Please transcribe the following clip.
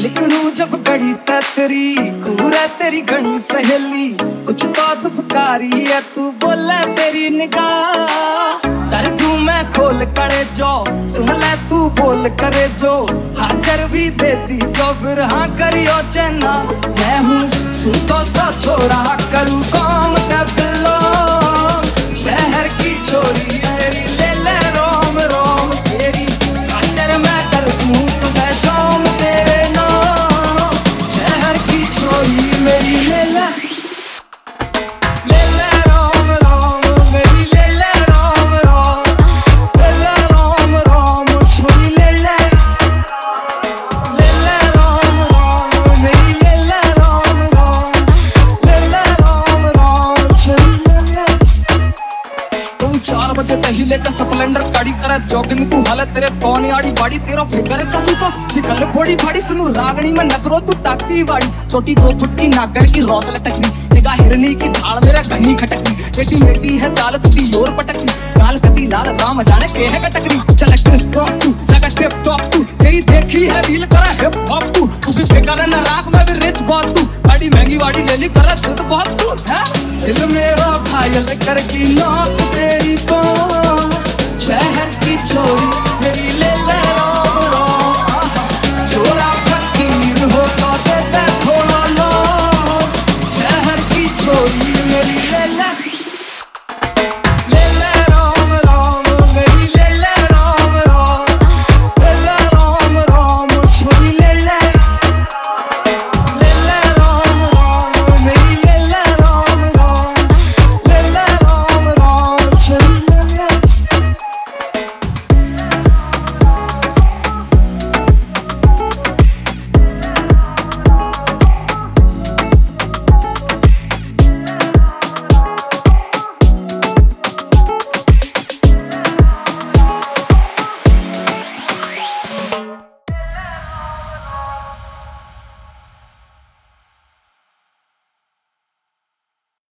लिखूं जब गड़ी तेरी कूरा तेरी घनी सहेली कुछ तो दुपकारी है तू बोले तेरी निगाह कर दूं मैं खोल करे जो सुन ले तू बोल करे जो हाजर भी देती जो फिर हाँ करियो चैना मैं हूँ सुतो सा छोड़ा करूँ कौन बिलो शहर की छोरी मेरी ले ले रोम रोम तेरी खातिर मैं कर दूं सुबह शाम तेरे नाम शहर की छोरी मेरी ले ले रोम रोम मेरी ले ले रोम रोम छोरी ले ले रोम रोम मेरी ले ले रोम छोरी ले ले 4 बजे दहीले का स्प्लेंडर गाड़ी करे जॉगिंग तू हालत तेरे कौन आड़ी बाड़ी तेरा फिगर कसू तो सिकल फोड़ी फाड़ी सुनु रागणी में नखरो तू ताकी वाड़ी छोटी 2 फुट की नागर की रौसल टकरी निगाह हिरनी की ढाल मेरा घनी खटकरी बेटी मेटी है चाल तुझी योर पटकरी काल कती लाल राम जाने के है कटकरी चल क्रिस क्रॉस तू लगा टिप टॉप तू तेरी देखी है रील करा हिप हॉप तू भी बेकार ना राख मैं भी रिच बहुत तू गाड़ी महंगी वाड़ी ले ली करा खुद बहुत तू है दिल मेरा घायल करकी नौक तेरी